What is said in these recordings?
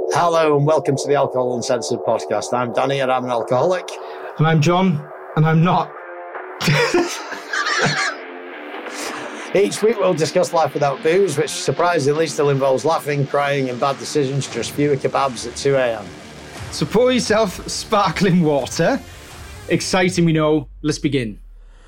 Hello and welcome to the Alcohol Uncensored podcast. I'm Danny and I'm an alcoholic. And I'm John and I'm not. Each week we'll discuss life without booze, which surprisingly still involves laughing, crying and bad decisions, just fewer kebabs at 2 a.m. So pour yourself sparkling water. Exciting, we know. Let's begin.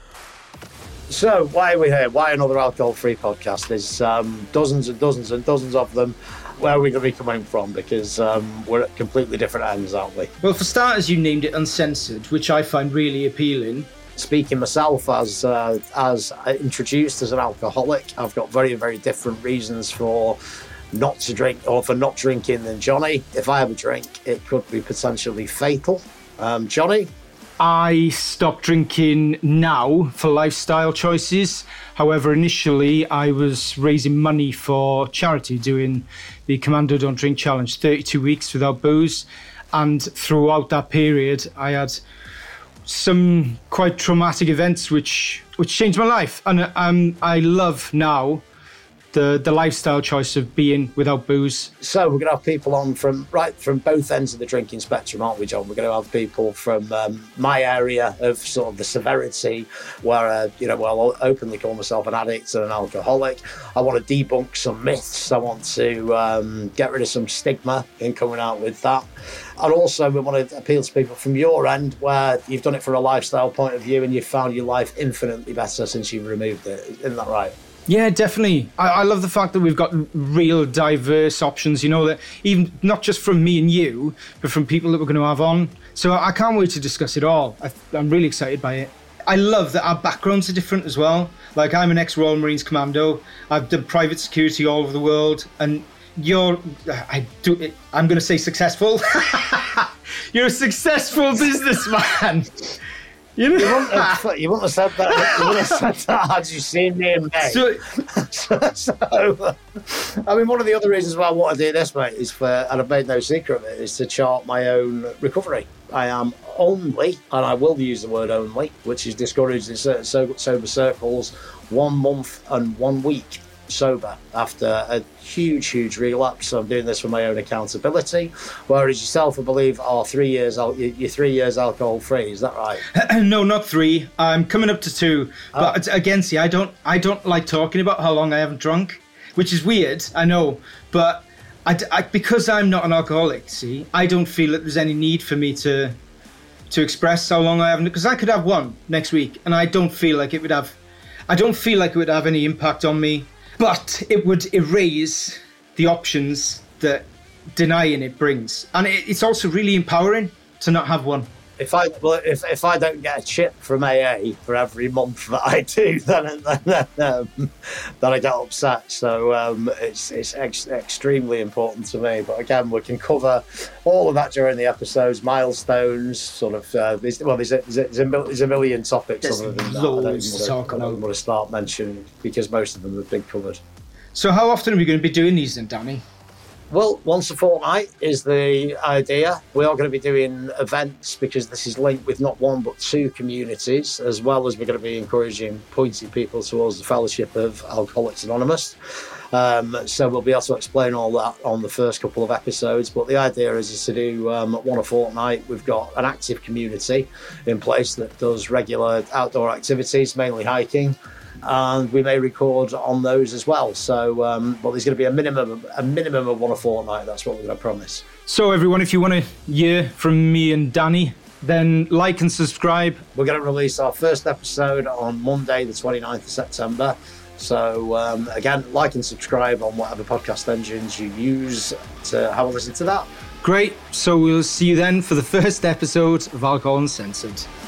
So why are we here? Why another alcohol-free podcast? There's dozens and dozens and dozens of them. Where are we going to be coming from? Because we're at completely different ends, aren't we? Well, for starters, you named it Uncensored, which I find really appealing. Speaking myself as introduced as an alcoholic, I've got very, very different reasons for not to drink or for not drinking than Johnny. If I have a drink, it could be potentially fatal. Johnny? I stopped drinking now for lifestyle choices. However, initially I was raising money for charity, doing the Commando Don't Drink Challenge, 32 weeks without booze. And throughout that period, I had some quite traumatic events which changed my life. And I love now the lifestyle choice of being without booze. So we're going to have people on from both ends of the drinking spectrum, aren't we, John? We're going to have people from my area of sort of the severity where, I'll openly call myself an addict and an alcoholic. I want to debunk some myths. I want to get rid of some stigma in coming out with that. And also we want to appeal to people from your end where you've done it from a lifestyle point of view and you've found your life infinitely better since you've removed it. Isn't that right? Yeah, definitely. I love the fact that we've got real diverse options, that even not just from me and you, but from people that we're going to have on. So I can't wait to discuss it all. I'm really excited by it. I love that our backgrounds are different as well. Like, I'm an ex-Royal Marines commando. I've done private security all over the world. And I'm going to say successful. You're a successful businessman. You wouldn't have said that. You wouldn't have said that had you seen me in May. So, one of the other reasons why I want to do this, mate, and I've made no secret of it, is to chart my own recovery. I am only, and I will use the word only, which is discouraged in certain sober circles, 1 month and 1 week sober after a huge relapse. So I'm doing this for my own accountability, whereas yourself, I believe, are 3 years. You're 3 years alcohol free. Is that right? No, not 3. I'm coming up to 2. But again, see, I don't like talking about how long I haven't drunk, which is weird, I know, but I because I'm not an alcoholic, see, I don't feel that there's any need for me to express how long I haven't, because I could have 1 next week and I don't feel like it would have any impact on me. But it would erase the options that denying it brings. And it's also really empowering to not have one. If I don't get a chip from AA for every month that I do, then I get upset. So it's extremely important to me. But again, we can cover all of that during the episodes, milestones, sort of. There's a million topics. There's other than loads that. to talk about. I don't want to start mentioning because most of them have been covered. So how often are we going to be doing these then, Danny? Well, once a fortnight is the idea. We are going to be doing events because this is linked with not 1 but 2 communities, as well as we're going to be pointing people towards the Fellowship of Alcoholics Anonymous. So we'll be able to explain all that on the first couple of episodes. But the idea is to do 1 a fortnight. We've got an active community in place that does regular outdoor activities, mainly hiking. And we may record on those as well. So, but there's going to be a minimum of 1 a fortnight. That's what we're going to promise. So, everyone, if you want to hear from me and Danny, then like and subscribe. We're going to release our first episode on Monday, the 29th of September. So, again, like and subscribe on whatever podcast engines you use to have a listen to that. Great. So we'll see you then for the first episode of Alcohol Uncensored.